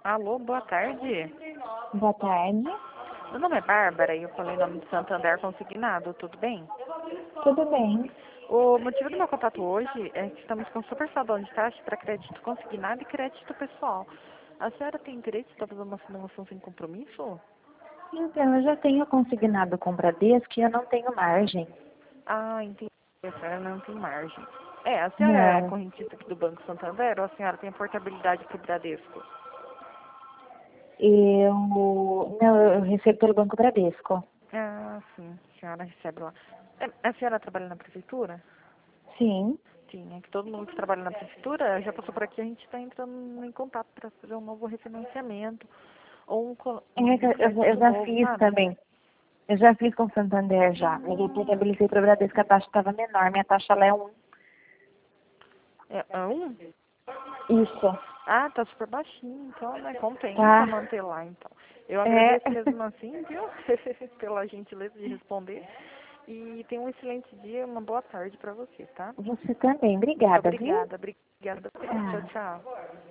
Alô, boa tarde. Boa tarde. Meu nome é Bárbara e eu falei em nome de Santander Consignado, tudo bem? Tudo bem? O motivo do meu contato hoje é que estamos com super saldo de taxa para crédito consignado e crédito pessoal. A senhora tem interesse em fazer uma simulação sem compromisso? Então, eu já tenho consignado com o Bradesco e eu não tenho margem. Ah, entendi. A senhora não tem margem. É, a senhora é Não. correntista aqui do Banco Santander ou a senhora tem portabilidade para o Bradesco? Eu recebo pelo Banco Bradesco. Ah, sim, a senhora recebe lá. A senhora trabalha na prefeitura? Sim. Sim, é que todo mundo que trabalha na prefeitura já passou por aqui, a gente está entrando em contato para fazer um novo refinanciamento ou um Eu crédito já novo, fiz sabe? também. Eu já fiz com o Santander já. Mas eu portabilizei para o Bradesco, a taxa estava menor. Minha taxa lá é 1. É um? Isso. Ah, tá super baixinho, então, né, compensa Tá. manter lá, então. Eu É. agradeço mesmo assim, viu, pela gentileza de responder. E tenha um excelente dia, uma boa tarde para você, tá? Você também. Obrigada, viu? Obrigada. Tchau, Tchau. tchau.